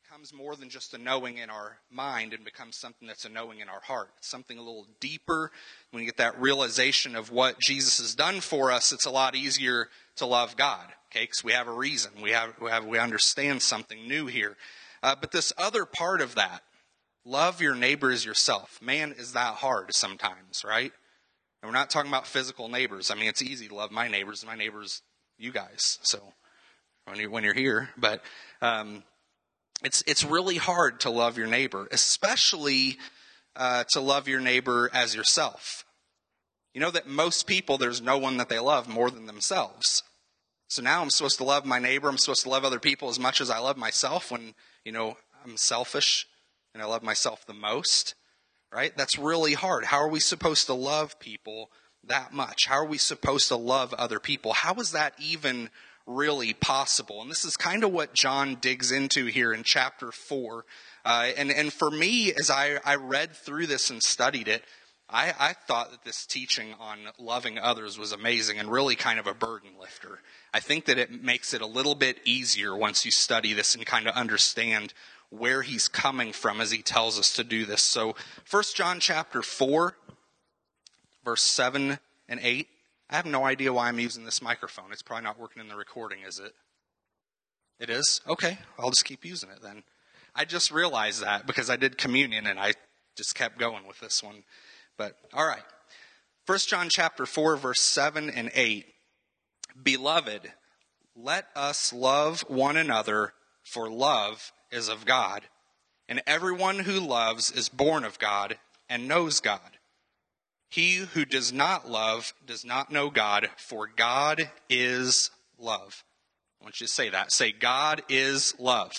becomes more than just a knowing in our mind and becomes something that's a knowing in our heart. It's something a little deeper. When you get that realization of what Jesus has done for us, it's a lot easier to love God, okay? Because we have a reason. We understand something new here. But this other part of that, love your neighbor as yourself. Man, is that hard sometimes, right? And we're not talking about physical neighbors. I mean, it's easy to love my neighbors. My neighbors, you guys. So when you're here, but it's really hard to love your neighbor, especially to love your neighbor as yourself. You know that most people, there's no one that they love more than themselves. So now I'm supposed to love my neighbor. I'm supposed to love other people as much as I love myself when, I'm selfish and I love myself the most, right? That's really hard. How are we supposed to love people that much? How are we supposed to love other people? How is that even really possible? And this is kind of what John digs into here in chapter 4. And for me, as I read through this and studied it, I thought that this teaching on loving others was amazing and really kind of a burden lifter. I think that it makes it a little bit easier once you study this and kind of understand where he's coming from as he tells us to do this. So 1 John chapter 4, verse 7 and 8. I have no idea why I'm using this microphone. It's probably not working in the recording, is it? It is? Okay, I'll just keep using it then. I just realized that because I did communion and I just kept going with this one. But, all right. 1 John chapter 4, verse 7 and 8. Beloved, let us love one another, for love is of God. And everyone who loves is born of God and knows God. He who does not love does not know God, for God is love. I want you to say that. Say, God is love.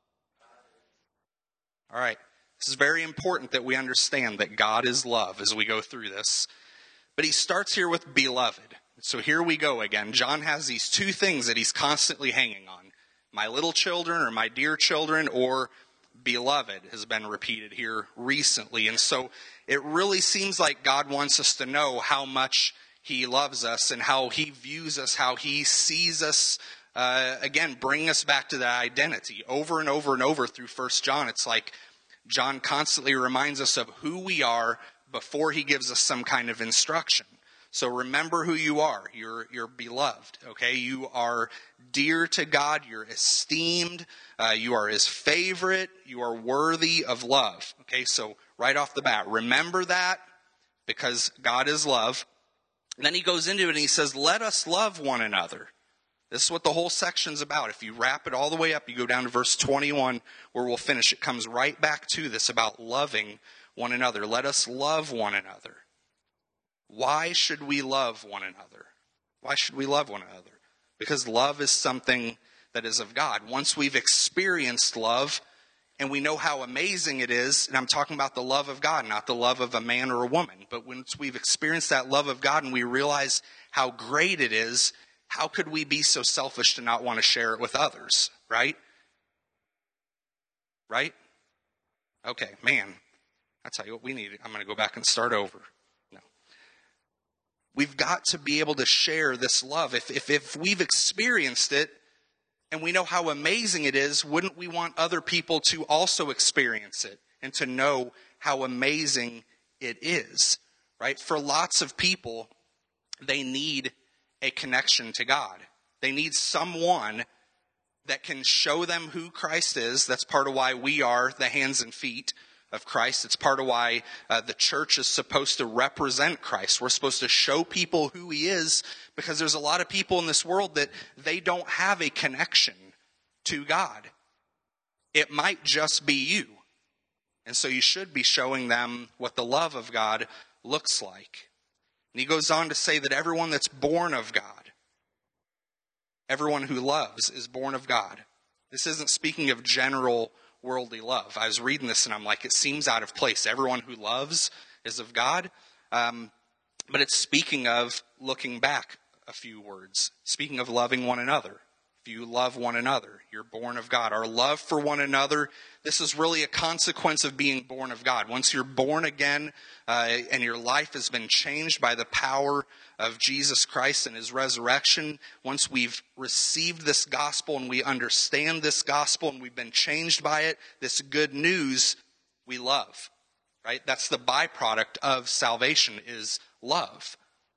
All right. This is very important that we understand that God is love as we go through this. But he starts here with beloved. So here we go again. John has these two things that he's constantly hanging on. My little children, or my dear children, or beloved has been repeated here recently. And so it really seems like God wants us to know how much he loves us and how he views us, how he sees us. Again, bring us back to that identity. Over and over and over through 1 John, it's like John constantly reminds us of who we are before he gives us some kind of instruction. So remember who you are. You're beloved, okay? You are dear to God. You're esteemed. You are his favorite. You are worthy of love, okay? So right off the bat, remember that because God is love. And then he goes into it and he says, let us love one another. This is what the whole section's about. If you wrap it all the way up, you go down to verse 21 where we'll finish. It comes right back to this about loving one another. Let us love one another. Why should we love one another? Why should we love one another? Because love is something that is of God. Once we've experienced love and we know how amazing it is, and I'm talking about the love of God, not the love of a man or a woman, but once we've experienced that love of God and we realize how great it is, how could we be so selfish to not want to share it with others, right? Right? Okay, man, I tell you what we need. I'm going to go back and start over. No. We've got to be able to share this love. If we've experienced it and we know how amazing it is, wouldn't we want other people to also experience it and to know how amazing it is, right? For lots of people, they need a connection to God. They need someone that can show them who Christ is. That's part of why we are the hands and feet of Christ. It's part of why the church is supposed to represent Christ. We're supposed to show people who he is because there's a lot of people in this world that they don't have a connection to God. It might just be you. And so you should be showing them what the love of God looks like. And he goes on to say that everyone that's born of God, everyone who loves is born of God. This isn't speaking of general worldly love. I was reading this and I'm like, it seems out of place. Everyone who loves is of God. But it's speaking of looking back a few words, speaking of loving one another. if you love one another. You're born of God. Our love for one another, this is really a consequence of being born of God. Once you're born again and your life has been changed by the power of Jesus Christ and his resurrection, once we've received this gospel and we understand this gospel and we've been changed by it, this good news, we love, right? That's the byproduct of salvation, is love.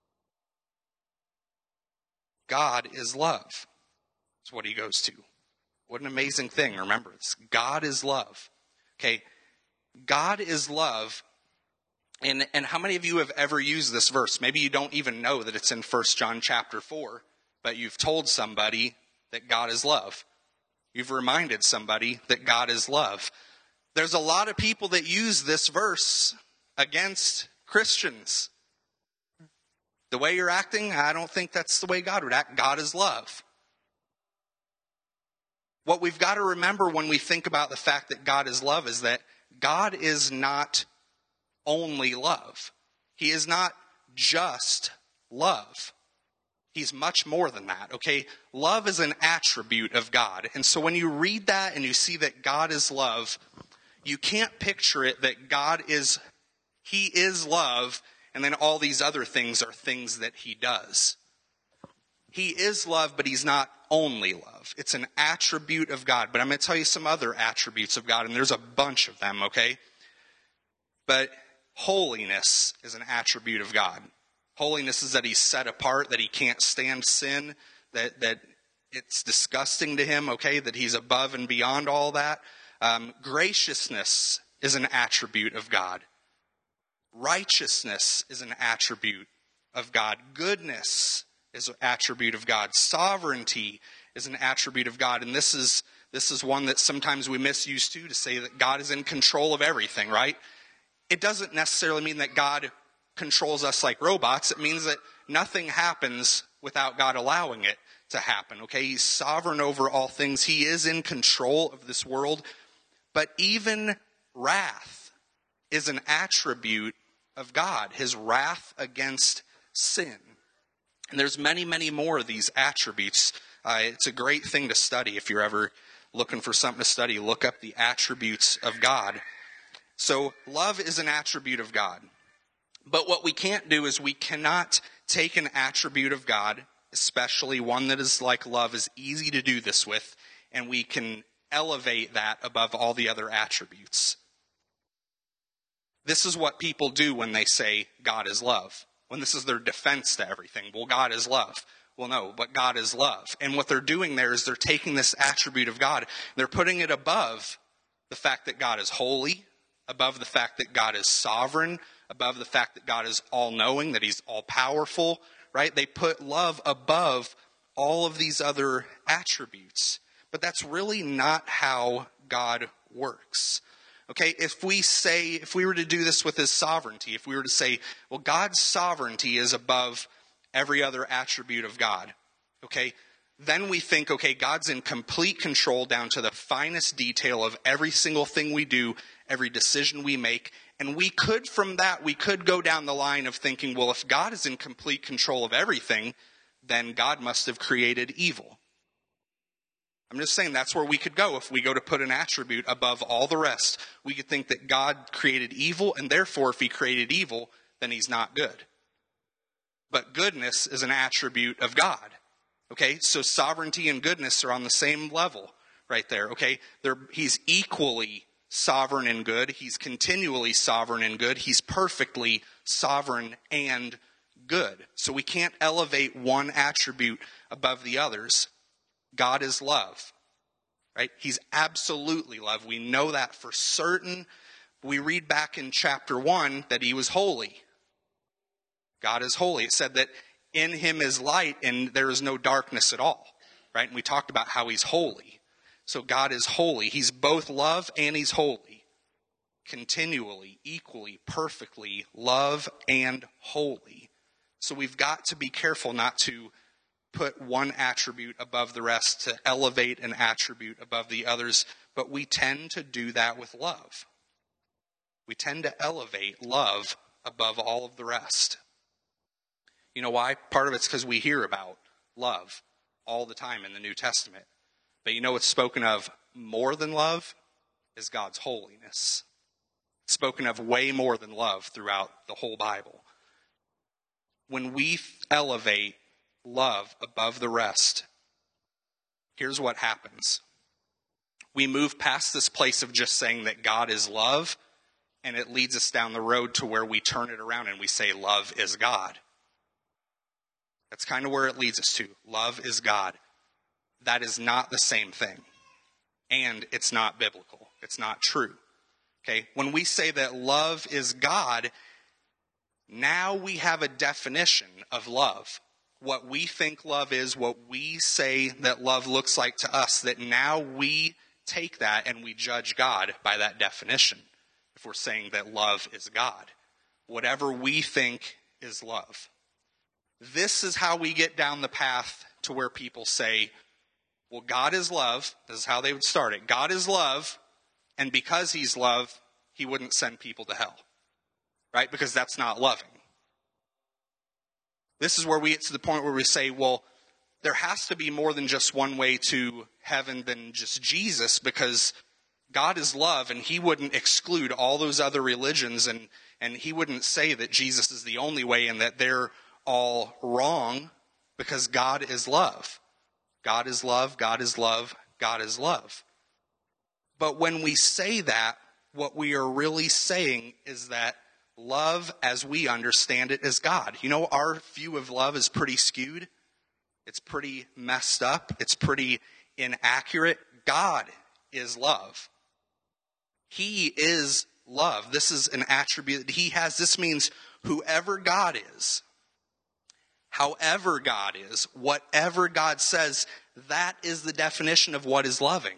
God is love. That's what he goes to. What an amazing thing. Remember this. God is love. Okay. God is love. And how many of you have ever used this verse? Maybe you don't even know that it's in 1 John chapter 4, but you've told somebody that God is love. You've reminded somebody that God is love. There's a lot of people that use this verse against Christians. The way you're acting, I don't think that's the way God would act. God is love. What we've got to remember when we think about the fact that God is love is that God is not only love. He is not just love. He's much more than that, okay? Love is an attribute of God. And so when you read that and you see that God is love, you can't picture it that he is love, and then all these other things are things that he does. He is love, but he's not only love. It's an attribute of God. But I'm going to tell you some other attributes of God, and there's a bunch of them, okay? But holiness is an attribute of God. Holiness is that he's set apart, that he can't stand sin, that it's disgusting to him, okay? That he's above and beyond all that. Graciousness is an attribute of God. Righteousness is an attribute of God. Goodness is an attribute of God. Sovereignty is an attribute of God. And this is one that sometimes we misuse too, to say that God is in control of everything, right? It doesn't necessarily mean that God controls us like robots. It means that nothing happens without God allowing it to happen, okay? He's sovereign over all things. He is in control of this world. But even wrath is an attribute of God. His wrath against sin. And there's many, many more of these attributes. It's a great thing to study. If you're ever looking for something to study, look up the attributes of God. So love is an attribute of God. But what we can't do is we cannot take an attribute of God, especially one that is like love, is easy to do this with, and we can elevate that above all the other attributes. This is what people do when they say God is love. When this is their defense to everything. Well, God is love. Well, no, but God is love. And what they're doing there is they're taking this attribute of God, they're putting it above the fact that God is holy, above the fact that God is sovereign, above the fact that God is all-knowing, that he's all-powerful, right? They put love above all of these other attributes. But that's really not how God works. Okay, if we were to do this with his sovereignty, if we were to say, well, God's sovereignty is above every other attribute of God, okay, then we think, okay, God's in complete control down to the finest detail of every single thing we do, every decision we make, and we could go down the line of thinking, well, if God is in complete control of everything, then God must have created evil. I'm just saying that's where we could go if we go to put an attribute above all the rest. We could think that God created evil, and therefore if he created evil, then he's not good. But goodness is an attribute of God. Okay, so sovereignty and goodness are on the same level right there. Okay, he's equally sovereign and good. He's continually sovereign and good. He's perfectly sovereign and good. So we can't elevate one attribute above the others. God is love, right? He's absolutely love. We know that for certain. We read back in chapter 1 that he was holy. God is holy. It said that in him is light and there is no darkness at all, right? And we talked about how he's holy. So God is holy. He's both love and he's holy. Continually, equally, perfectly love and holy. So we've got to be careful not to put one attribute above the rest, to elevate an attribute above the others, but we tend to do that with love. We tend to elevate love above all of the rest. You know why? Part of it's because we hear about love. all the time in the New Testament. But you know what's spoken of more than love is God's holiness. It's spoken of way more than love throughout the whole Bible. When we elevate love above the rest, here's what happens. We move past this place of just saying that God is love, and it leads us down the road to where we turn it around and we say love is God. That's kind of where it leads us to. Love is God. That is not the same thing. And it's not biblical. It's not true. Okay? When we say that love is God, now we have a definition of love. What we think love is, what we say that love looks like to us, that now we take that and we judge God by that definition. If we're saying that love is God. Whatever we think is love. This is how we get down the path to where people say, well, God is love. This is how they would start it. God is love, and because he's love, he wouldn't send people to hell. Right? Because that's not loving. This is where we get to the point where we say, well, there has to be more than just one way to heaven than just Jesus, because God is love, and he wouldn't exclude all those other religions, and he wouldn't say that Jesus is the only way and that they're all wrong, because God is love. God is love, God is love, God is love. But when we say that, what we are really saying is that love, as we understand it, is God. You know, our view of love is pretty skewed. It's pretty messed up. It's pretty inaccurate. God is love. He is love. This is an attribute that he has. This means whoever God is, however God is, whatever God says, that is the definition of what is loving.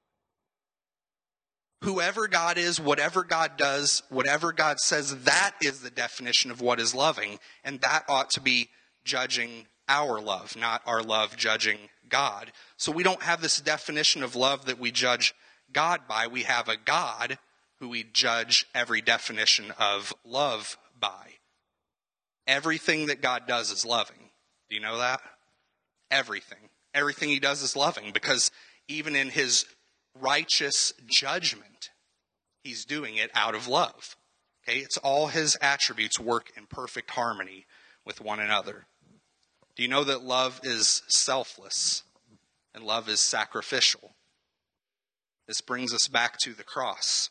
Whoever God is, whatever God does, whatever God says, that is the definition of what is loving. And that ought to be judging our love, not our love judging God. So we don't have this definition of love that we judge God by. We have a God who we judge every definition of love by. Everything that God does is loving. Do you know that? Everything. Everything he does is loving, because even in his righteous judgment, he's doing it out of love. Okay? It's all his attributes work in perfect harmony with one another. Do you know that love is selfless and love is sacrificial? This brings us back to the cross.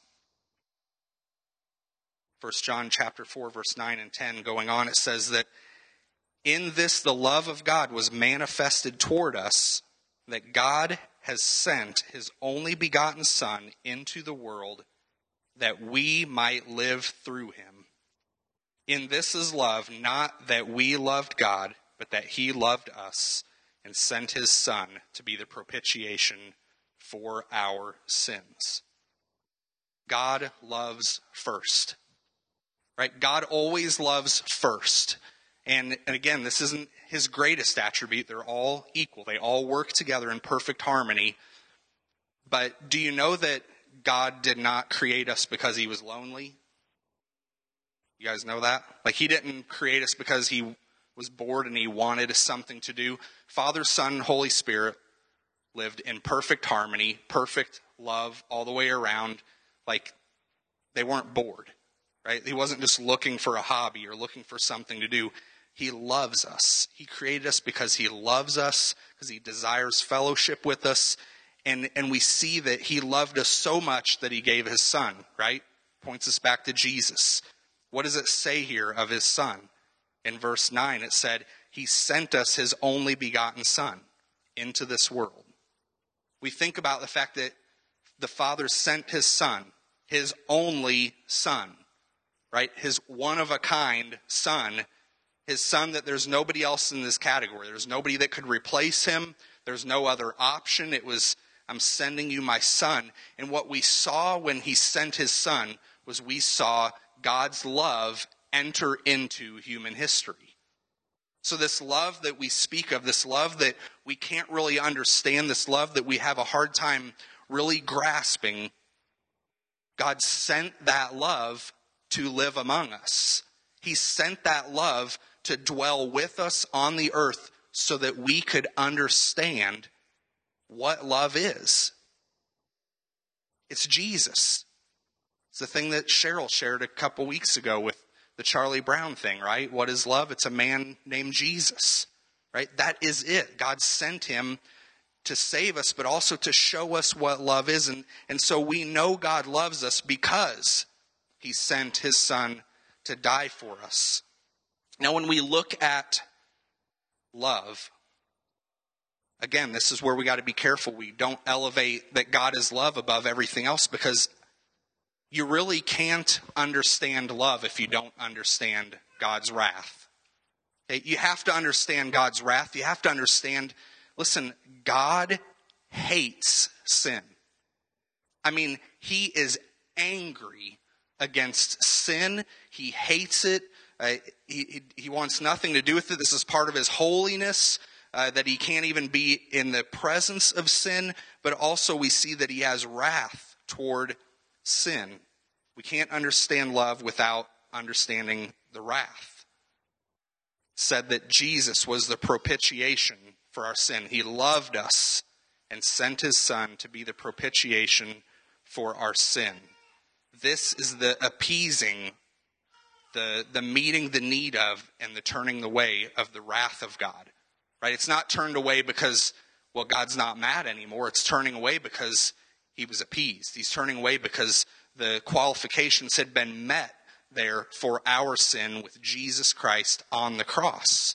1 John chapter 4, verse 9 and 10, going on, it says that in this the love of God was manifested toward us, that God has sent his only begotten Son into the world that we might live through him. In this is love, not that we loved God, but that he loved us and sent his Son to be the propitiation for our sins. God loves first. Right? God always loves first. And again, this isn't his greatest attribute. They're all equal. They all work together in perfect harmony. But do you know that God did not create us because he was lonely? You guys know that? Like, he didn't create us because he was bored and he wanted something to do. Father, Son, Holy Spirit lived in perfect harmony, perfect love all the way around. Like, they weren't bored, right? He wasn't just looking for a hobby or looking for something to do. He loves us. He created us because he loves us, because he desires fellowship with us. And we see that he loved us so much that he gave his Son, right? Points us back to Jesus. What does it say here of his Son? In verse 9, it said, he sent us his only begotten Son into this world. We think about the fact that the Father sent his Son, his only Son, right? His one-of-a-kind Son, his Son that there's nobody else in this category. There's nobody that could replace him. There's no other option. It was, I'm sending you my Son. And what we saw when he sent his Son was we saw God's love enter into human history. So this love that we speak of, this love that we can't really understand, this love that we have a hard time really grasping, God sent that love to live among us. He sent that love to dwell with us on the earth so that we could understand what love is. It's Jesus. It's the thing that Cheryl shared a couple weeks ago with the Charlie Brown thing, right? What is love? It's a man named Jesus, right? That is it. God sent him to save us, but also to show us what love is. And so we know God loves us because he sent his son to die for us. Now, when we look at love, again, this is where we got to be careful. We don't elevate that God is love above everything else, because you really can't understand love if you don't understand God's wrath. Okay? You have to understand God's wrath. You have to understand, listen, God hates sin. I mean, he is angry against sin. He hates it. He wants nothing to do with it. This is part of his holiness, that he can't even be in the presence of sin. But also we see that he has wrath toward sin. We can't understand love without understanding the wrath. It said that Jesus was the propitiation for our sin. He loved us and sent his son to be the propitiation for our sin. This is the appeasing, the meeting the need of, and the turning away of the wrath of God. Right? It's not turned away because, well, God's not mad anymore. It's turning away because he was appeased. He's turning away because the qualifications had been met there for our sin with Jesus Christ on the cross.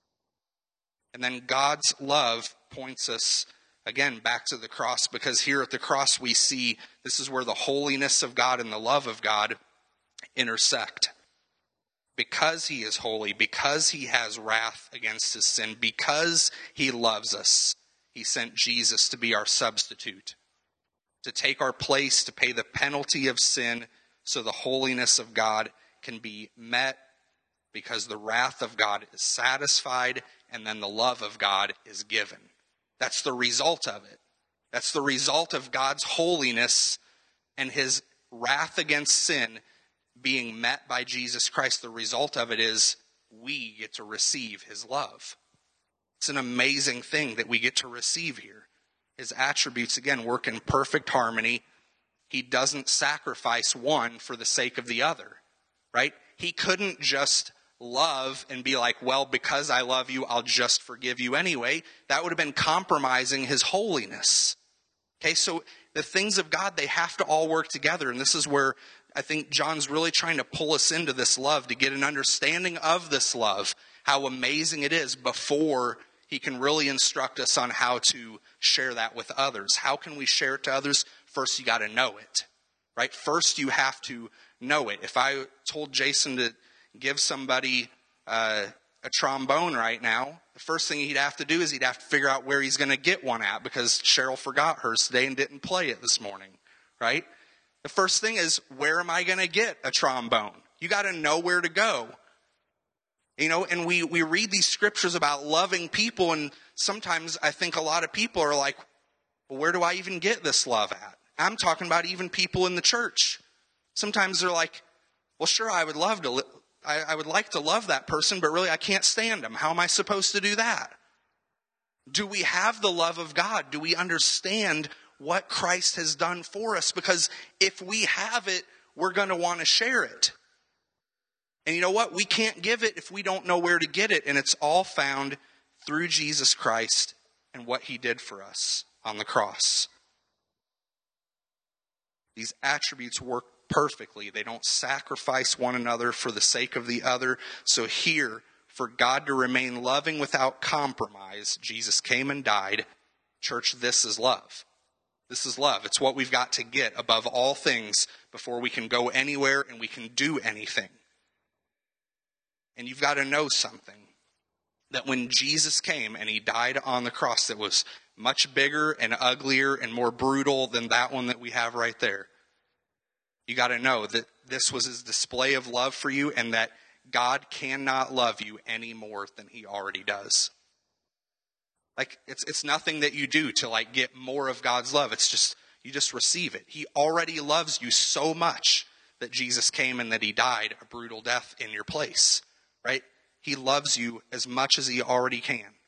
And then God's love points us, again, back to the cross, because here at the cross we see this is where the holiness of God and the love of God intersect. Because he is holy, because he has wrath against his sin, because he loves us, he sent Jesus to be our substitute, to take our place, to pay the penalty of sin, so the holiness of God can be met, because the wrath of God is satisfied, and then the love of God is given. That's the result of it. That's the result of God's holiness and his wrath against sin being met by Jesus Christ. The result of it is we get to receive his love. It's an amazing thing that we get to receive here. His attributes, again, work in perfect harmony. He doesn't sacrifice one for the sake of the other, right? He couldn't just love and be like, well, because I love you, I'll just forgive you anyway. That would have been compromising his holiness. Okay, so the things of God, they have to all work together. And this is where I think John's really trying to pull us into this love, to get an understanding of this love, how amazing it is, before he can really instruct us on how to share that with others. How can we share it to others? First, you got to know it, right? First, you have to know it. If I told Jason to give somebody a trombone right now, the first thing he'd have to do is he'd have to figure out where he's going to get one at, because Cheryl forgot hers today and didn't play it this morning, right? The first thing is, where am I going to get a trombone? You got to know where to go. You know, and we read these scriptures about loving people, and sometimes I think a lot of people are like, well, where do I even get this love at? I'm talking about even people in the church. Sometimes they're like, well, sure, I would like to love that person, but really I can't stand them. How am I supposed to do that? Do we have the love of God? Do we understand what Christ has done for us? Because if we have it, we're going to want to share it. And you know what? We can't give it if we don't know where to get it. And it's all found through Jesus Christ and what he did for us on the cross. These attributes work perfectly. They don't sacrifice one another for the sake of the other. So here, for God to remain loving without compromise, Jesus came and died. Church, this is love. This is love. It's what we've got to get above all things before we can go anywhere and we can do anything. And you've got to know something. That when Jesus came and he died on the cross, that was much bigger and uglier and more brutal than that one that we have right there. You got to know that this was his display of love for you, and that God cannot love you any more than he already does. Like, it's nothing that you do to like get more of God's love. It's just, you just receive it. He already loves you so much that Jesus came and that he died a brutal death in your place, right? He loves you as much as he already can.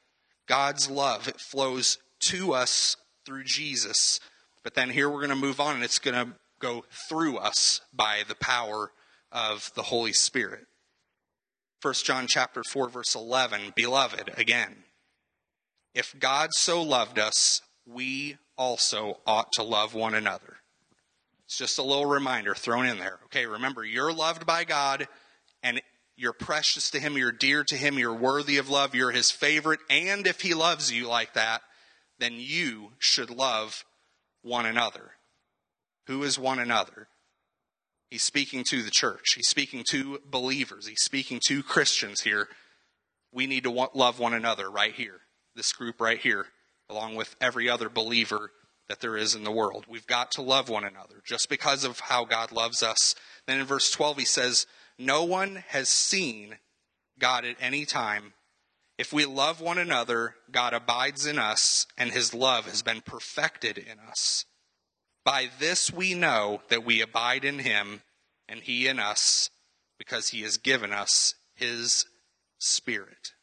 God's love, it flows to us through Jesus. But then here we're going to move on, and it's going to go through us by the power of the Holy Spirit. 1 John chapter 4, verse 11, Beloved, again, if God so loved us, we also ought to love one another. It's just a little reminder thrown in there. Okay, remember, you're loved by God, and you're precious to him, you're dear to him, you're worthy of love, you're his favorite, and if he loves you like that, then you should love one another. Who is one another? He's speaking to the church. He's speaking to believers. He's speaking to Christians here. We need to love one another right here. This group right here, along with every other believer that there is in the world. We've got to love one another just because of how God loves us. Then in verse 12 he says, no one has seen God at any time. If we love one another, God abides in us, and his love has been perfected in us. By this we know that we abide in him, and he in us, because he has given us his Spirit.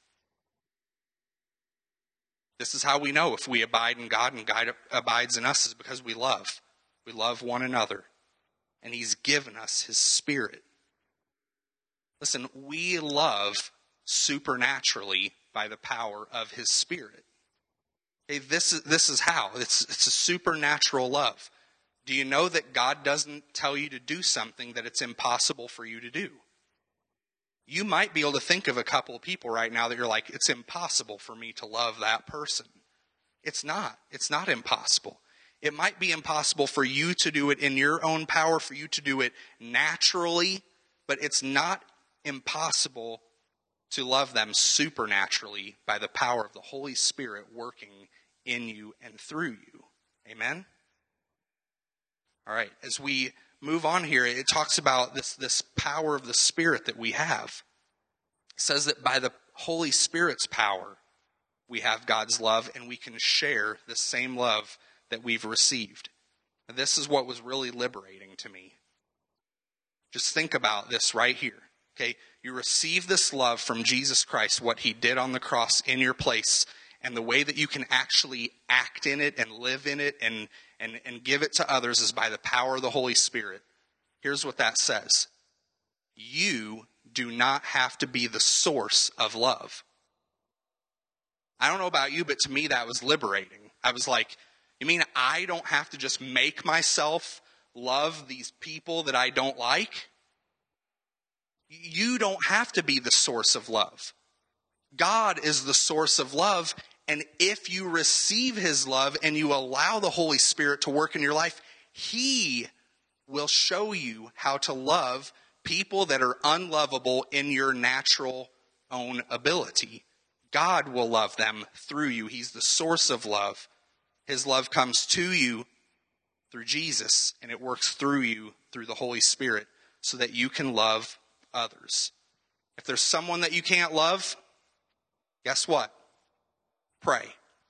This is how we know if we abide in God and God abides in us, is because we love. We love one another, and he's given us his Spirit. Listen, we love supernaturally by the power of his Spirit. Hey, this is how. It's a supernatural love. Do you know that God doesn't tell you to do something that it's impossible for you to do? You might be able to think of a couple of people right now that you're like, it's impossible for me to love that person. It's not. It's not impossible. It might be impossible for you to do it in your own power, for you to do it naturally, but it's not impossible to love them supernaturally by the power of the Holy Spirit working in you and through you. Amen? All right, as we move on here, it talks about this power of the Spirit that we have. It says that by the Holy Spirit's power, we have God's love, and we can share the same love that we've received. And this is what was really liberating to me. Just think about this right here. Okay, you receive this love from Jesus Christ, what he did on the cross in your place, and the way that you can actually act in it and live in it and give it to others is by the power of the Holy Spirit. Here's what that says. You do not have to be the source of love. I don't know about you, but to me that was liberating. I was like, you mean I don't have to just make myself love these people that I don't like? You don't have to be the source of love. God is the source of love, and if you receive his love and you allow the Holy Spirit to work in your life, he will show you how to love people that are unlovable in your natural own ability. God will love them through you. He's the source of love. His love comes to you through Jesus, and it works through you through the Holy Spirit so that you can love others. If there's someone that you can't love, guess what? Pray.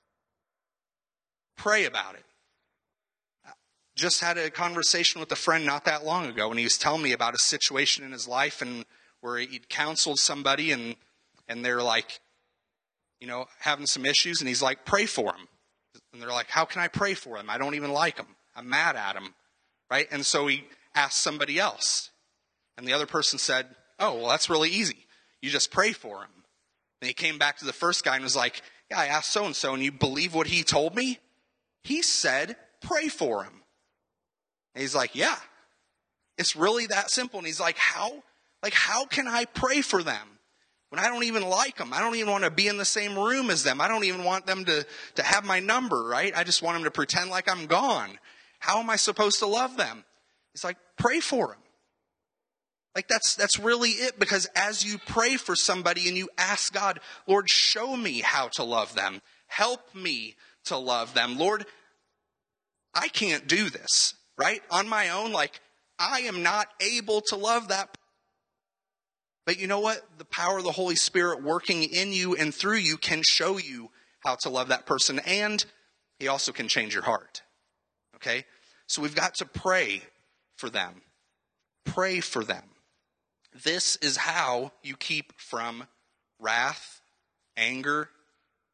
Pray about it. Just had a conversation with a friend not that long ago, and he was telling me about a situation in his life and where he'd counseled somebody and they're like, having some issues, and he's like, pray for him. And they're like, how can I pray for him? I don't even like him. I'm mad at him. Right? And so he asked somebody else. And the other person said, oh, well, that's really easy. You just pray for him. And he came back to the first guy and was like, yeah, I asked so-and-so, and you believe what he told me? He said, pray for him. And he's like, yeah, it's really that simple. And he's like, how can I pray for them when I don't even like them? I don't even want to be in the same room as them. I don't even want them to have my number, right? I just want them to pretend like I'm gone. How am I supposed to love them? He's like, pray for them. Like that's really it, because as you pray for somebody and you ask God, Lord, show me how to love them. Help me to love them. Lord, I can't do this, right? On my own, I am not able to love that. But you know what? The power of the Holy Spirit working in you and through you can show you how to love that person, and he also can change your heart. Okay? So we've got to pray for them. Pray for them. This is how you keep from wrath, anger,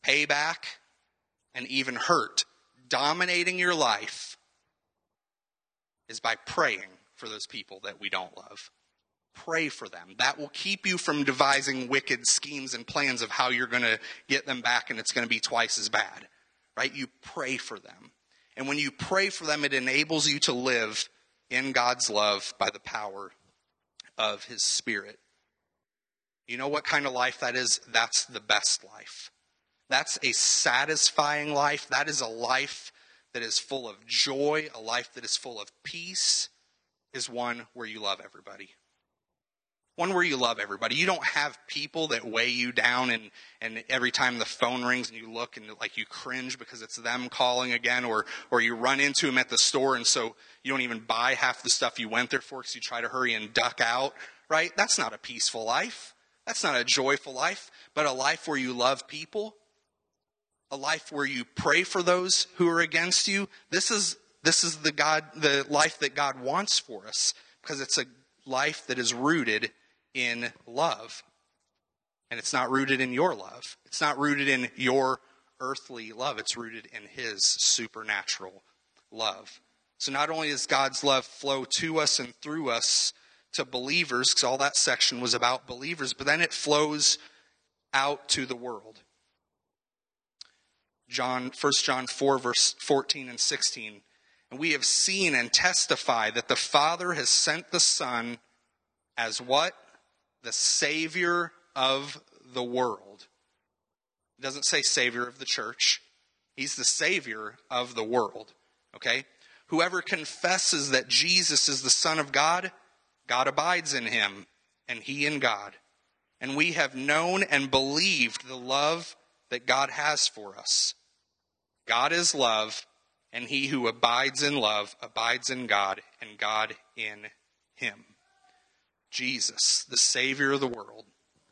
payback, and even hurt dominating your life is by praying for those people that we don't love. Pray for them. That will keep you from devising wicked schemes and plans of how you're going to get them back and it's going to be twice as bad. Right? You pray for them. And when you pray for them, it enables you to live in God's love by the power of his Spirit. You know what kind of life that is? That's the best life. That's a satisfying life. That is a life that is full of joy, a life that is full of peace, is one where you love everybody. One where you love everybody. You don't have people that weigh you down and every time the phone rings and you look and like you cringe because it's them calling again, or you run into them at the store and so you don't even buy half the stuff you went there for because you try to hurry and duck out, right? That's not a peaceful life. That's not a joyful life, but a life where you love people, a life where you pray for those who are against you. This is the life that God wants for us, because it's a life that is rooted in love. And it's not rooted in your love. It's not rooted in your earthly love. It's rooted in his supernatural love. So not only does God's love flow to us and through us to believers, because all that section was about believers, but then it flows out to the world. 1 John 4, verse 14 and 16. And we have seen and testify that the Father has sent the Son as what? The Savior of the world. It doesn't say Savior of the church. He's the Savior of the world. Okay? Whoever confesses that Jesus is the Son of God, God abides in him, and he in God. And we have known and believed the love that God has for us. God is love, and he who abides in love abides in God, and God in him. Jesus, the Savior of the world.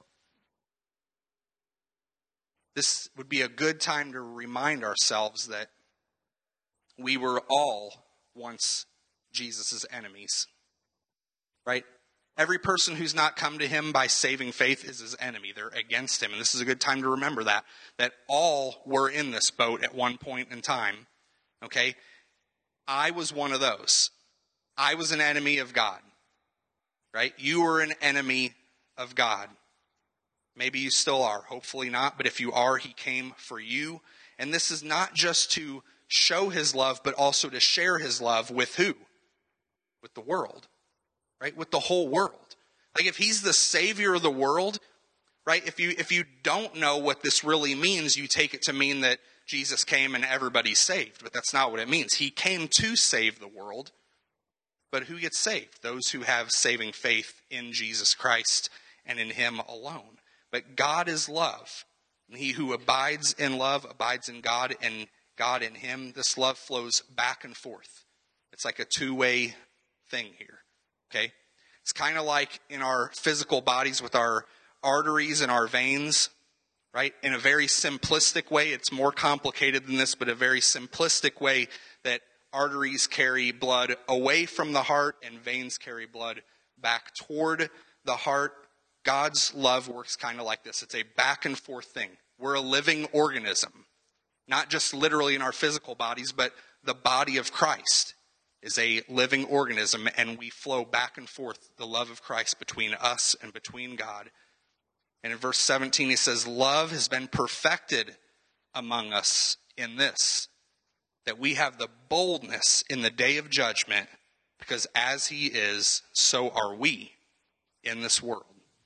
This would be a good time to remind ourselves that we were all once Jesus' enemies. Right? Every person who's not come to him by saving faith is his enemy. They're against him. And this is a good time to remember that all were in this boat at one point in time. Okay? I was one of those. I was an enemy of God. Right? You were an enemy of God. Maybe you still are. Hopefully not. But if you are, he came for you. And this is not just to show his love, but also to share his love with who? With the world. Right? With the whole world. Like if he's the Savior of the world, right? If you don't know what this really means, you take it to mean that Jesus came and everybody's saved. But that's not what it means. He came to save the world. But who gets saved? Those who have saving faith in Jesus Christ and in him alone. But God is love. And he who abides in love abides in God, and God in him. This love flows back and forth. It's like a two-way thing here. Okay? It's kind of like in our physical bodies with our arteries and our veins, right? In a very simplistic way, it's more complicated than this, but a very simplistic way, that arteries carry blood away from the heart and veins carry blood back toward the heart. God's love works kind of like this. It's a back and forth thing. We're a living organism, not just literally in our physical bodies, but the body of Christ is a living organism, and we flow back and forth the love of Christ between us and between God. And in verse 17, he says, love has been perfected among us in this, that we have the boldness in the day of judgment, because as he is, so are we in this world.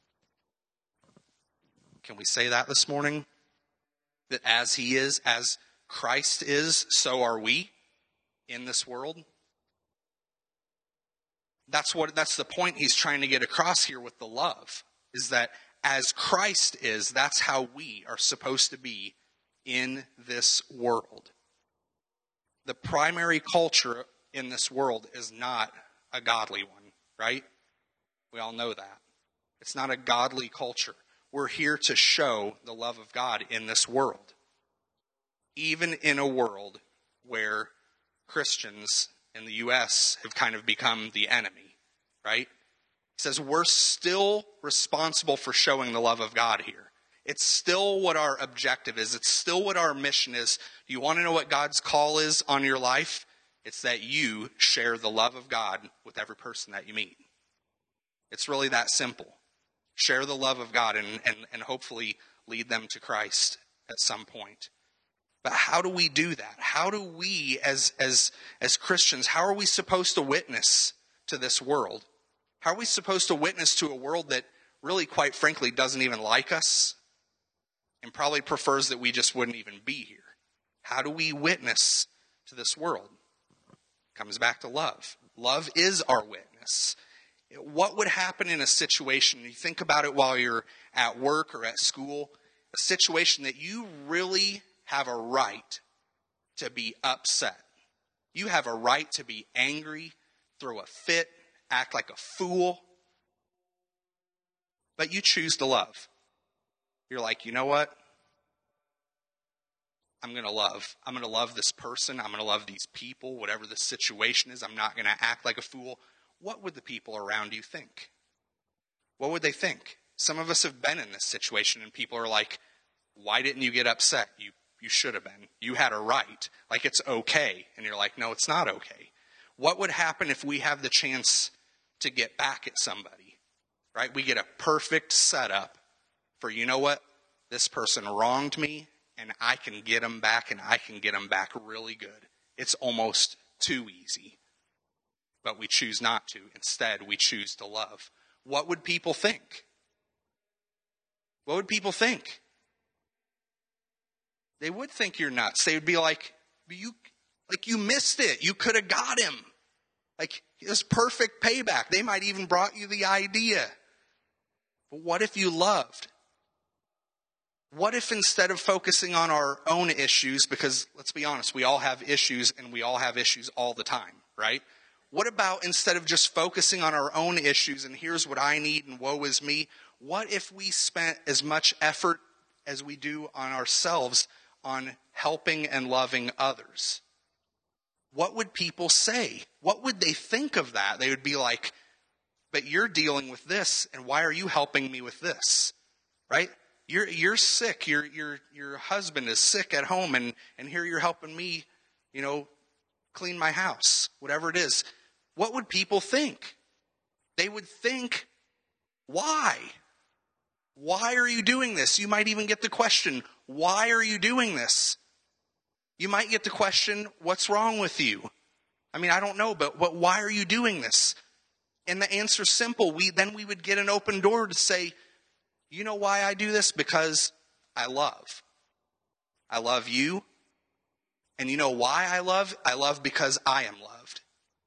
Can we say that this morning? That as he is, as Christ is, so are we in this world? That's the point he's trying to get across here with the love, is that as Christ is, that's how we are supposed to be in this world. The primary culture in this world is not a godly one, right? We all know that. It's not a godly culture. We're here to show the love of God in this world. Even in a world where Christians in the U.S. have kind of become the enemy, right? It says we're still responsible for showing the love of God here. It's still what our objective is. It's still what our mission is. Do you want to know what God's call is on your life? It's that you share the love of God with every person that you meet. It's really that simple. Share the love of God and hopefully lead them to Christ at some point. But how do we do that? How do we, as Christians, how are we supposed to witness to this world? How are we supposed to witness to a world that really, quite frankly, doesn't even like us and probably prefers that we just wouldn't even be here? How do we witness to this world? It comes back to love. Love is our witness. What would happen in a situation, you think about it while you're at work or at school, a situation that you really have a right to be upset. You have a right to be angry, throw a fit, act like a fool, but you choose to love. You're like, you know what? I'm going to love. I'm going to love this person. I'm going to love these people, whatever the situation is. I'm not going to act like a fool. What would the people around you think? What would they think? Some of us have been in this situation and people are like, why didn't you get upset? You should have been. You had a right. Like it's okay. And you're like, no, it's not okay. What would happen if we have the chance to get back at somebody? Right? We get a perfect setup for, you know what? This person wronged me and I can get them back and I can get them back really good. It's almost too easy. But we choose not to. Instead, we choose to love. What would people think? What would people think? They would think you're nuts. They would be like, you missed it. You could have got him. Like, it was perfect payback. They might even brought you the idea. But what if you loved? What if instead of focusing on our own issues, because let's be honest, we all have issues and we all have issues all the time, right? What about instead of just focusing on our own issues and here's what I need and woe is me, what if we spent as much effort as we do on ourselves on helping and loving others? What would people say? What would they think of that? They would be like, but you're dealing with this, and why are you helping me with this? Right? You're sick. Your husband is sick at home, and here you're helping me, clean my house, whatever it is. What would people think? They would think, why? Why are you doing this? You might even get the question, why are you doing this? You might get the question, what's wrong with you? I mean, I don't know, but why are you doing this? And the answer's simple. We would get an open door to say, you know why I do this? Because I love. I love you. And you know why I love? I love because I am loved.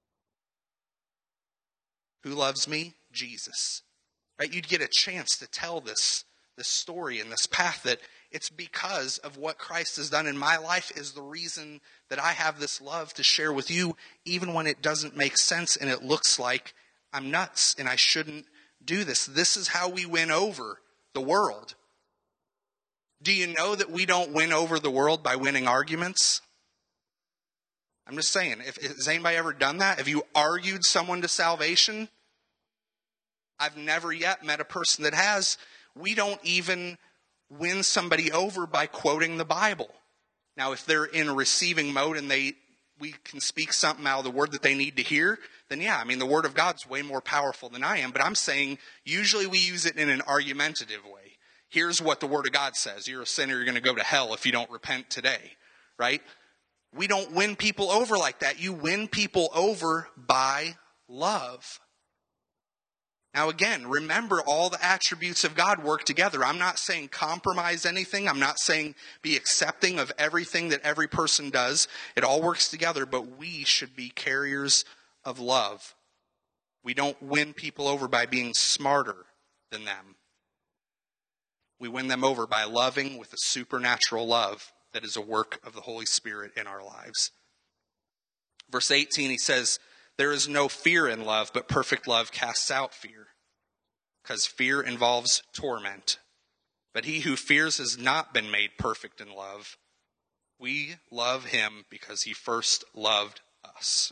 Who loves me? Jesus. Right? You'd get a chance to tell this story and this path that it's because of what Christ has done in my life is the reason that I have this love to share with you, even when it doesn't make sense and it looks like I'm nuts and I shouldn't do this. This is how we win over the world. Do you know that we don't win over the world by winning arguments? I'm just saying, has anybody ever done that? Have you argued someone to salvation? I've never yet met a person that has. We don't even win somebody over by quoting the Bible. Now, if they're in receiving mode and we can speak something out of the word that they need to hear, then yeah, the word of God's way more powerful than I am. But I'm saying usually we use it in an argumentative way. Here's what the word of God says. You're a sinner, you're going to go to hell if you don't repent today, right? We don't win people over like that. You win people over by love. Now again, remember all the attributes of God work together. I'm not saying compromise anything. I'm not saying be accepting of everything that every person does. It all works together, but we should be carriers of love. We don't win people over by being smarter than them. We win them over by loving with a supernatural love that is a work of the Holy Spirit in our lives. Verse 18, he says, there is no fear in love, but perfect love casts out fear, because fear involves torment. But he who fears has not been made perfect in love. We love him because he first loved us.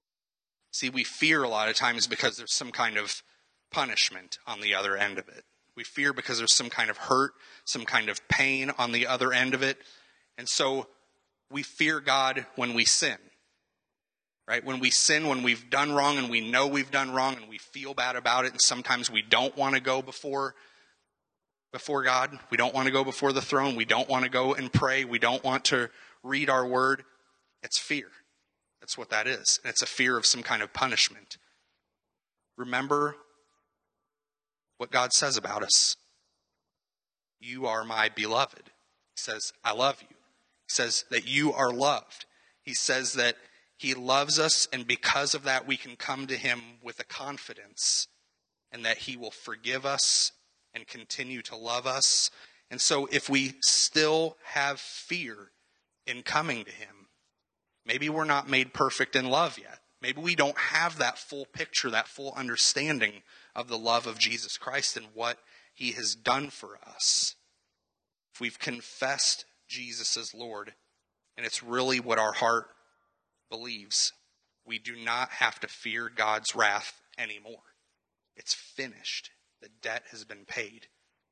See, we fear a lot of times because there's some kind of punishment on the other end of it, We fear because there's some kind of hurt, some kind of pain on the other end of it. And so we fear God when we sin. Right? When we sin, when we've done wrong and we know we've done wrong and we feel bad about it, and sometimes we don't want to go before God. We don't want to go before the throne. We don't want to go and pray. We don't want to read our word. It's fear. That's what that is. And it's a fear of some kind of punishment. Remember what God says about us. You are my beloved. He says, I love you. He says that you are loved. He says that he loves us, and because of that, we can come to him with a confidence, and that he will forgive us and continue to love us. And so if we still have fear in coming to him, maybe we're not made perfect in love yet. Maybe we don't have that full picture, that full understanding of the love of Jesus Christ and what he has done for us. If we've confessed Jesus as Lord, and it's really what our heart believes, we do not have to fear God's wrath anymore. It's finished. The debt has been paid.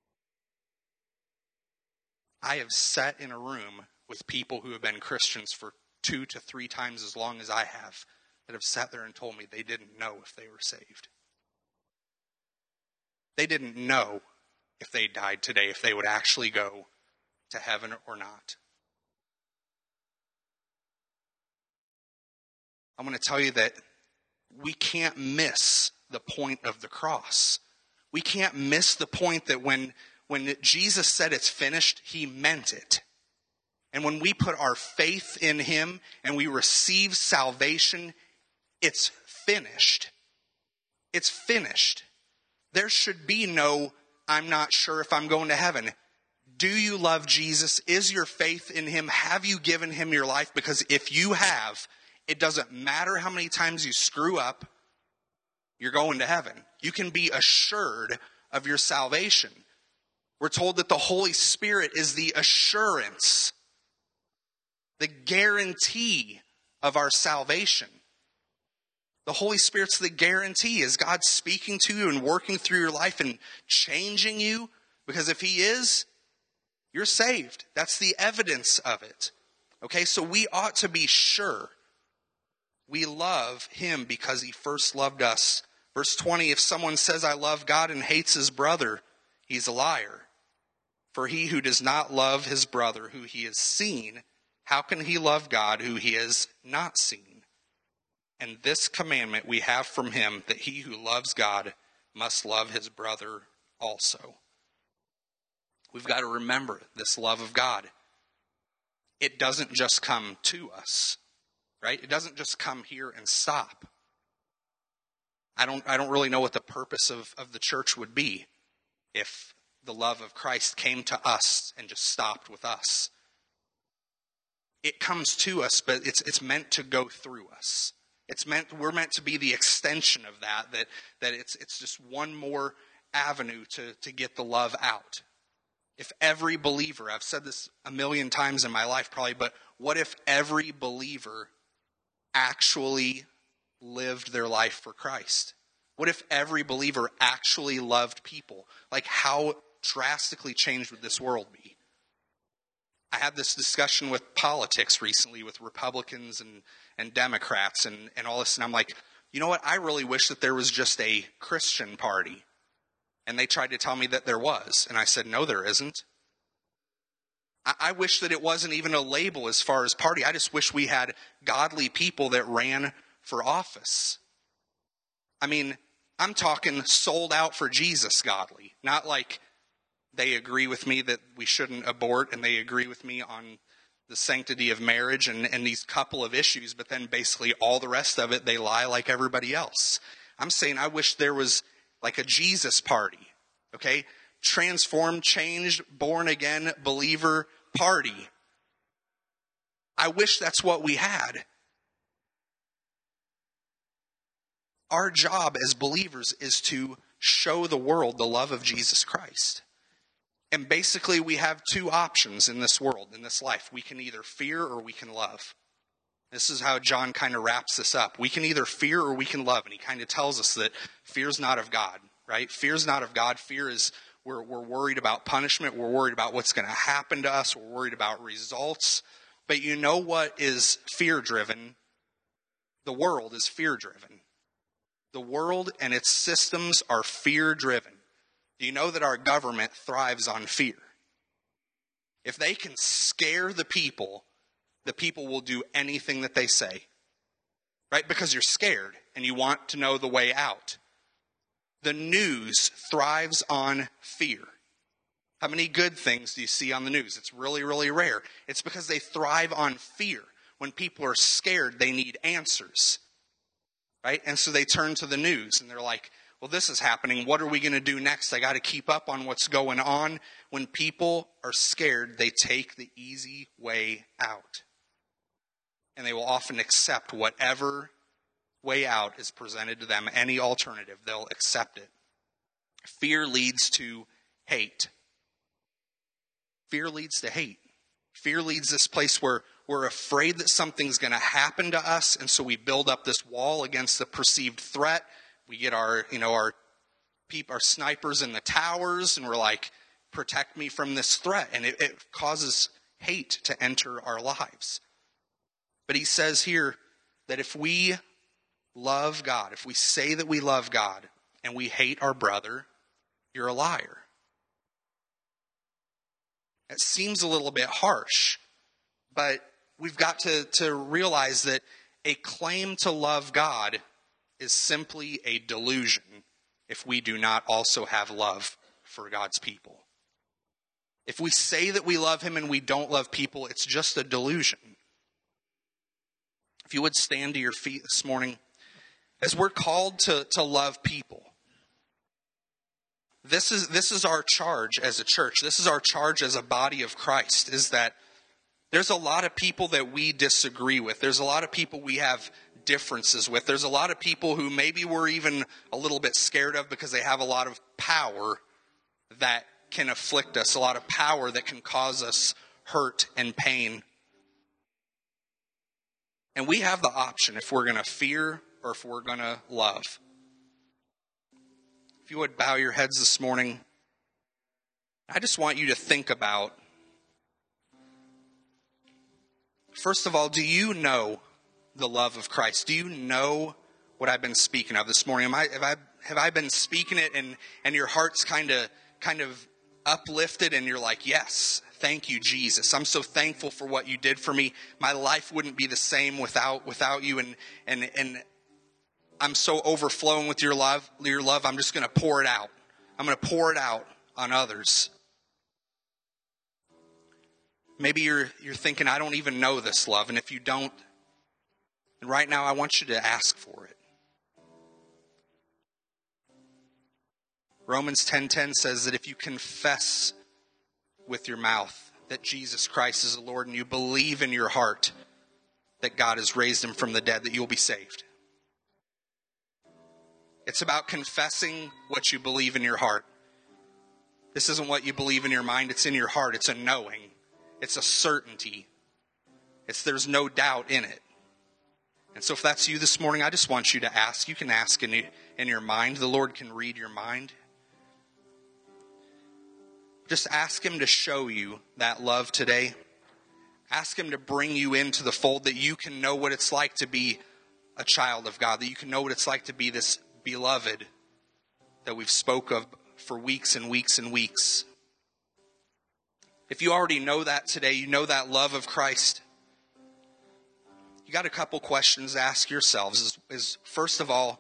I have sat in a room with people who have been Christians for 2 to 3 times as long as I have, that have sat there and told me they didn't know if they were saved. They didn't know if they died today, if they would actually go to heaven or not. I'm going to tell you that we can't miss the point of the cross. We can't miss the point that when Jesus said it's finished, he meant it. And when we put our faith in him and we receive salvation, it's finished. It's finished. There should be no, I'm not sure if I'm going to heaven. Do you love Jesus? Is your faith in him? Have you given him your life? Because if you have, it doesn't matter how many times you screw up, you're going to heaven. You can be assured of your salvation. We're told that the Holy Spirit is the assurance, the guarantee of our salvation. The Holy Spirit's the guarantee. Is God speaking to you and working through your life and changing you? Because if he is, you're saved. That's the evidence of it. Okay, so we ought to be sure we love him because he first loved us. Verse 20, if someone says, I love God and hates his brother, he's a liar. For he who does not love his brother who he has seen, how can he love God who he has not seen? And this commandment we have from him, that he who loves God must love his brother also. We've got to remember this love of God. It doesn't just come to us, right? It doesn't just come here and stop. I don't really know what the purpose of the church would be if the love of Christ came to us and just stopped with us. It comes to us, but it's meant to go through us. We're meant to be the extension of that it's just one more avenue to get the love out. If every believer, I've said this a million times in my life probably, but what if every believer actually lived their life for Christ? What if every believer actually loved people? Like, how drastically changed would this world be? I had this discussion with politics recently with Republicans and Democrats and all this, and I'm like, you know what? I really wish that there was just a Christian party. And they tried to tell me that there was. And I said, no, there isn't. I wish that it wasn't even a label as far as party. I just wish we had godly people that ran for office. I mean, I'm talking sold out for Jesus godly. Not like they agree with me that we shouldn't abort and they agree with me on the sanctity of marriage and these couple of issues, but then basically all the rest of it, they lie like everybody else. I'm saying I wish there was like a Jesus party, okay? Transformed, changed, born again, believer party. I wish that's what we had. Our job as believers is to show the world the love of Jesus Christ. And basically we have 2 options in this world, in this life. We can either fear or we can love. This is how John kind of wraps this up. We can either fear or we can love. And he kind of tells us that fear is not of God, right? Fear is not of God. Fear is We're worried about punishment. We're worried about what's going to happen to us. We're worried about results. But you know what is fear-driven? The world is fear-driven. The world and its systems are fear-driven. Do you know that our government thrives on fear? If they can scare the people will do anything that they say. Right? Because you're scared and you want to know the way out. The news thrives on fear. How many good things do you see on the news? It's really, really rare. It's because they thrive on fear. When people are scared, they need answers. Right? And so they turn to the news and they're like, well, this is happening. What are we going to do next? I got to keep up on what's going on. When people are scared, they take the easy way out. And they will often accept whatever way out is presented to them, any alternative, they'll accept it. Fear leads to hate. Fear leads to hate. Fear leads this place where we're afraid that something's going to happen to us, and so we build up this wall against the perceived threat. We get our snipers in the towers, and we're like, protect me from this threat. And it causes hate to enter our lives. But he says here that if we love God, if we say that we love God and we hate our brother, you're a liar. It seems a little bit harsh, but we've got to realize that a claim to love God is simply a delusion if we do not also have love for God's people. If we say that we love him and we don't love people, it's just a delusion. If you would stand to your feet this morning, as we're called to love people, this is our charge as a church. This is our charge as a body of Christ, is that there's a lot of people that we disagree with. There's a lot of people we have differences with. There's a lot of people who maybe we're even a little bit scared of because they have a lot of power that can afflict us, a lot of power that can cause us hurt and pain. And we have the option if we're going to fear or if we're going to love. If you would bow your heads this morning, I just want you to think about, first of all, do you know the love of Christ? Do you know what I've been speaking of this morning? Have I been speaking it and your heart's kind of uplifted and you're like, yes, thank you, Jesus. I'm so thankful for what you did for me. My life wouldn't be the same without you, and I'm so overflowing with your love. I'm just going to pour it out. I'm going to pour it out on others. Maybe you're thinking, I don't even know this love. And if you don't, and right now I want you to ask for it. Romans 10:10 says that if you confess with your mouth that Jesus Christ is the Lord and you believe in your heart that God has raised him from the dead, that you'll be saved. It's about confessing what you believe in your heart. This isn't what you believe in your mind, it's in your heart. It's a knowing. It's a certainty. There's no doubt in it. And so if that's you this morning, I just want you to ask. You can ask in your mind. The Lord can read your mind. Just ask him to show you that love today. Ask him to bring you into the fold, that you can know what it's like to be a child of God, that you can know what it's like to be this beloved that we've spoke of for weeks and weeks and weeks. If you already know that today, you know that love of Christ, you got a couple questions to ask yourselves. Is first of all,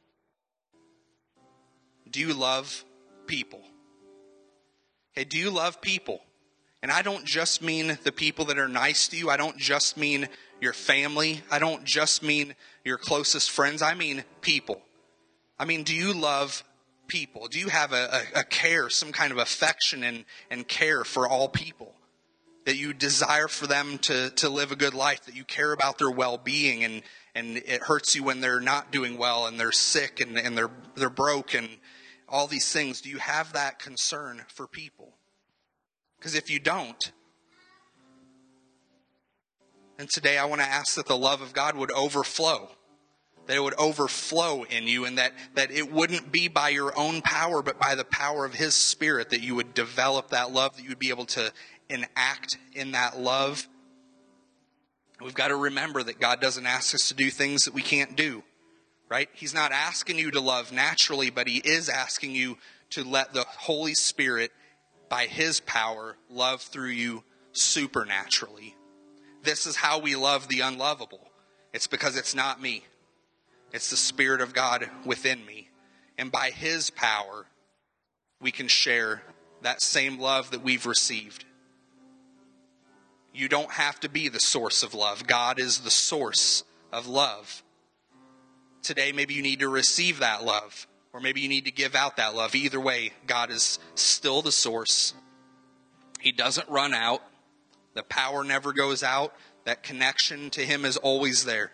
do you love people? Okay, do you love people? And I don't just mean the people that are nice to you. I don't just mean your family. I don't just mean your closest friends. I mean people. I mean, do you love people? Do you have a care, some kind of affection and care for all people? That you desire for them to live a good life, that you care about their well-being, and it hurts you when they're not doing well and they're sick and they're broke and all these things. Do you have that concern for people? Because if you don't, and today I want to ask that the love of God would overflow, that it would overflow in you, and that it wouldn't be by your own power, but by the power of His Spirit, that you would develop that love, that you would be able to enact in that love. We've got to remember that God doesn't ask us to do things that we can't do, right? He's not asking you to love naturally, but He is asking you to let the Holy Spirit, by His power, love through you supernaturally. This is how we love the unlovable. It's because it's not me. It's the Spirit of God within me. And by His power, we can share that same love that we've received. You don't have to be the source of love. God is the source of love. Today, maybe you need to receive that love, or maybe you need to give out that love. Either way, God is still the source. He doesn't run out. The power never goes out. That connection to Him is always there.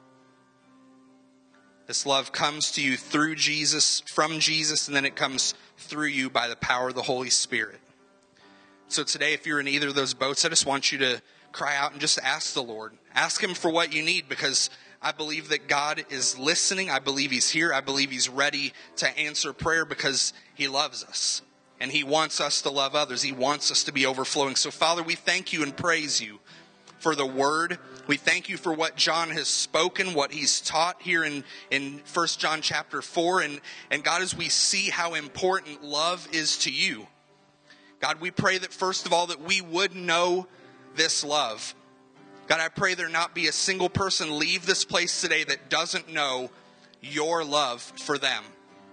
This love comes to you through Jesus, from Jesus, and then it comes through you by the power of the Holy Spirit. So today, if you're in either of those boats, I just want you to cry out and just ask the Lord. Ask Him for what you need, because I believe that God is listening. I believe He's here. I believe He's ready to answer prayer, because He loves us. And He wants us to love others. He wants us to be overflowing. So Father, we thank You and praise You for the Word. We thank You for what John has spoken, what he's taught here in 1 John chapter 4. And God, as we see how important love is to You, God, we pray that first of all that we would know this love. God, I pray there not be a single person leave this place today that doesn't know Your love for them.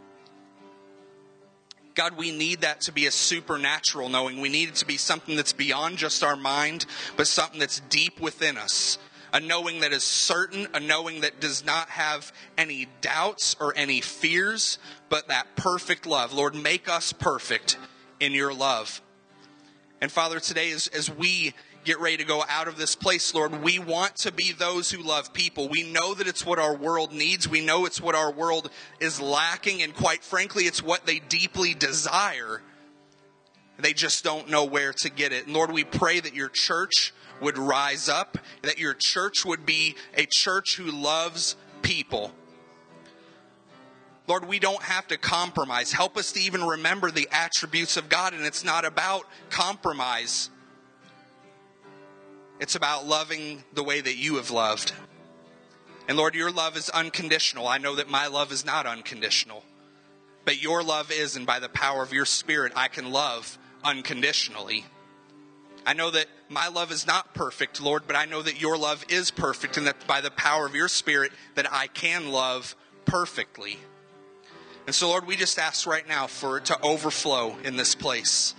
God, we need that to be a supernatural knowing. We need it to be something that's beyond just our mind, but something that's deep within us. A knowing that is certain, a knowing that does not have any doubts or any fears, but that perfect love. Lord, make us perfect in Your love. And Father, today as we get ready to go out of this place, Lord, we want to be those who love people. We know that it's what our world needs. We know it's what our world is lacking. And quite frankly, it's what they deeply desire. They just don't know where to get it. And Lord, we pray that Your church would rise up, that Your church would be a church who loves people. Lord, we don't have to compromise. Help us to even remember the attributes of God. And it's not about compromise. It's about loving the way that You have loved. And Lord, Your love is unconditional. I know that my love is not unconditional. But Your love is, and by the power of Your Spirit, I can love unconditionally. I know that my love is not perfect, Lord, but I know that Your love is perfect, and that by the power of Your Spirit, that I can love perfectly. And so, Lord, we just ask right now for it to overflow in this place.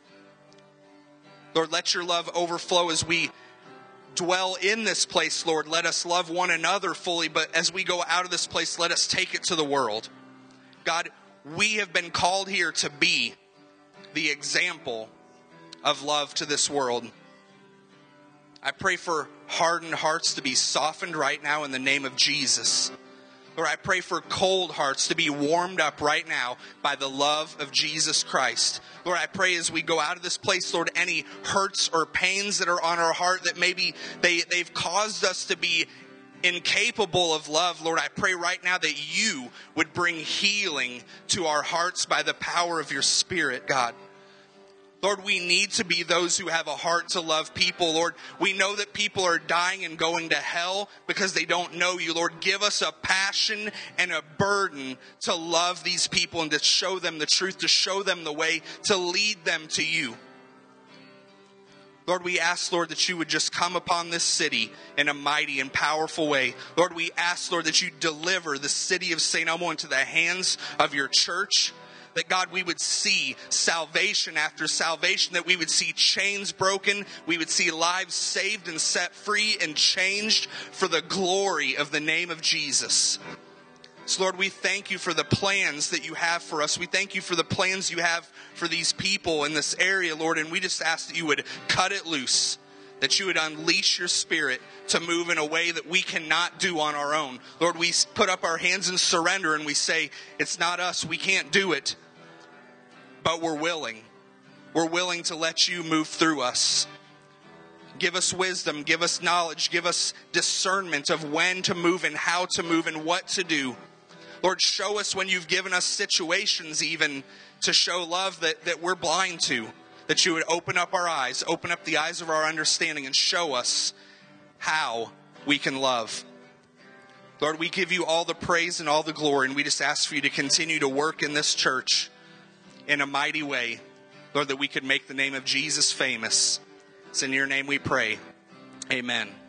Lord, let Your love overflow as we dwell in this place, Lord. Let us love one another fully, but as we go out of this place, let us take it to the world. God, we have been called here to be the example of love to this world. I pray for hardened hearts to be softened right now in the name of Jesus. Lord, I pray for cold hearts to be warmed up right now by the love of Jesus Christ. Lord, I pray as we go out of this place, Lord, any hurts or pains that are on our heart that maybe they've caused us to be incapable of love, Lord, I pray right now that You would bring healing to our hearts by the power of Your Spirit, God. Lord, we need to be those who have a heart to love people. Lord, we know that people are dying and going to hell because they don't know You. Lord, give us a passion and a burden to love these people and to show them the truth, to show them the way, to lead them to You. Lord, we ask, Lord, that You would just come upon this city in a mighty and powerful way. Lord, we ask, Lord, that You deliver the city of St. Elmo into the hands of Your church. That, God, we would see salvation after salvation, that we would see chains broken, we would see lives saved and set free and changed for the glory of the name of Jesus. So, Lord, we thank You for the plans that You have for us. We thank You for the plans You have for these people in this area, Lord, and we just ask that You would cut it loose, that You would unleash Your Spirit to move in a way that we cannot do on our own. Lord, we put up our hands in surrender and we say, it's not us, we can't do it. But we're willing. We're willing to let You move through us. Give us wisdom, give us knowledge, give us discernment of when to move and how to move and what to do. Lord, show us when you've given us situations even to show love that we're blind to. That you would open up our eyes, open up the eyes of our understanding and show us how we can love. Lord, we give you all the praise and all the glory, and we just ask for you to continue to work in this church in a mighty way. Lord, that we could make the name of Jesus famous. It's in your name we pray. Amen.